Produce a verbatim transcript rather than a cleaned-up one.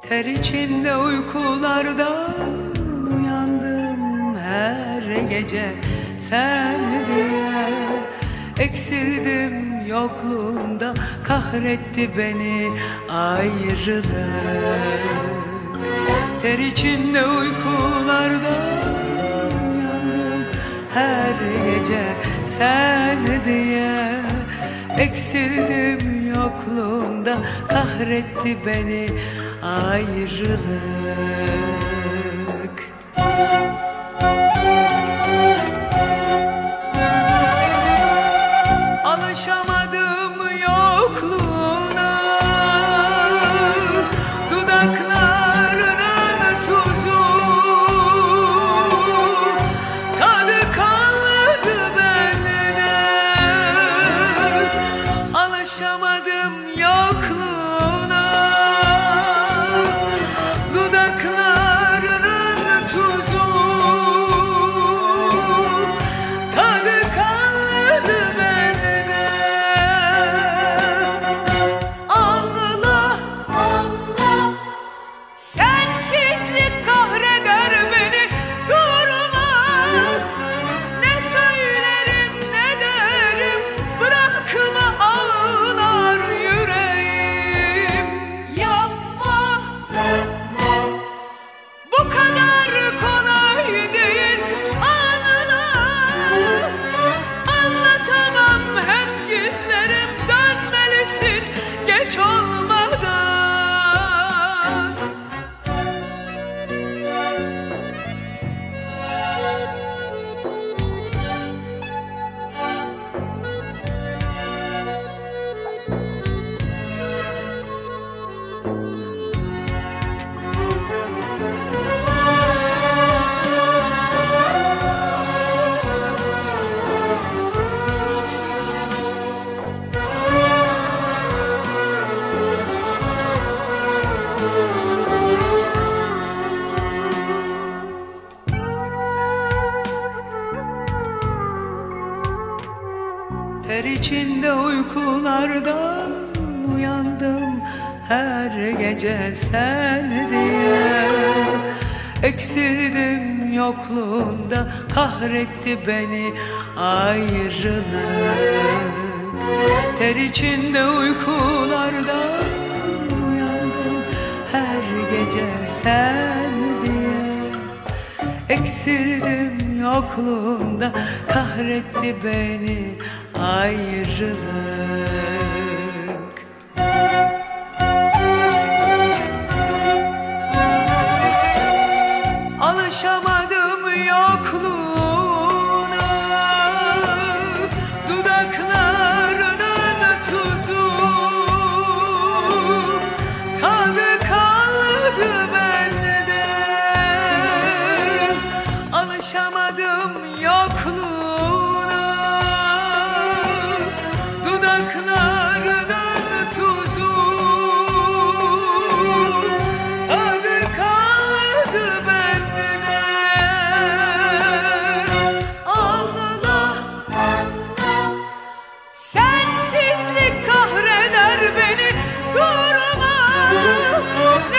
Ter içinde uykulardan uyandım her gece sen diye. Eksildim yokluğunda, kahretti beni ayrılık. Ter içinde uykulardan uyandım her gece sen diye. Eksildim yokluğunda, kahretti beni ayrılık. Alışamadım yokluğuna, dudaklarının tuzu tadı kaldı bende. Alışamadım yokluğuna, dudaklarının tuzu tadı kaldı bende. Anla, anla, sensizlik kahreder beni, durma. Ne söylerim ne derim, bırakma ağlar yüreğim. Yapma, bu kadar kolay değil. Anla, anlatamam hem gizlerim, dönmelisin geç olmadan. Ter içinde uykulardan uyandım her gece sen diye. Eksildim yokluğunda, kahretti beni ayrılık. Ter içinde uykulardan uyandım her gece sen diye. Eksildim yokluğunda, kahretti beni ayrılık. Alışamadım yokluğuna, dudaklarının tuzu tadı kaldı bende. Alışamadım yokluğuna, dudaklarının tuzu tadı kaldı bende. Anla, anla, sensizlik kahreder beni, durma.